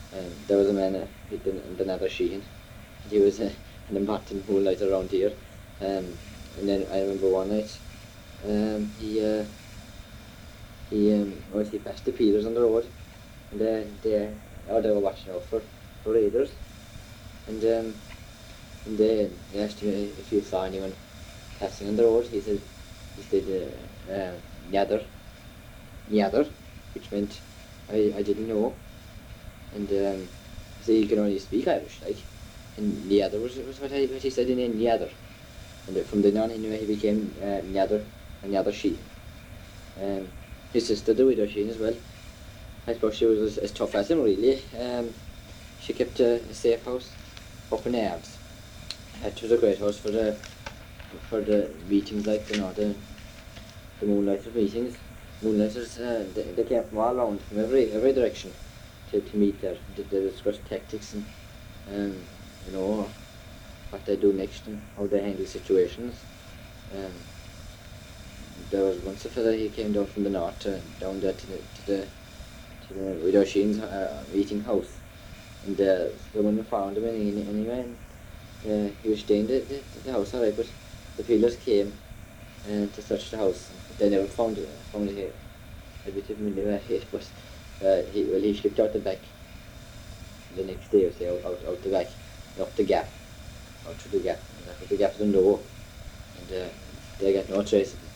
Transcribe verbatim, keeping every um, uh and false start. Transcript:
Um, there was a man, uh, he'd been in another Sheehan. He was uh, in a Martin moonlight around here. Um, and then I remember one night, um, he uh, he um, was he passed the peelers on the road, and uh, they oh they were watching out for, for raiders, and um, and they, they asked him if he saw anyone passing on the road. He said he said uh, uh, neither, neither, which meant I, I didn't know, and um, so you can only speak Irish, like, and neither was, was what, I, what he said in the neither, and from then on he knew he became uh, neither, and neither she. Um, his sister, the widow Sheen, as well. I suppose she was as, as tough as him, really. Um, she kept a, a safe house up in Abs. It was a great house for the for the meetings, like, you know, the the moonlighter meetings. Moonlighters, uh, they, they came from all around, from every every direction, to, to meet there. They, they discussed tactics and, um, you know, what they do next and how they handle situations. Um, there was once a fella, he came down from the north to, down there to the to the to the widow Sheen's uh, meeting house, and uh, someone found him any, anyway. And, uh, he was staying at the, the, the house, alright, but the peelers came uh, to search the house. They never found it. Found it a bit of anyway, but uh, he well he slipped out the back the next day, or say, out, out, out the back, up the gap, out through the gap, and out the gap of the door, and uh, they got no trace of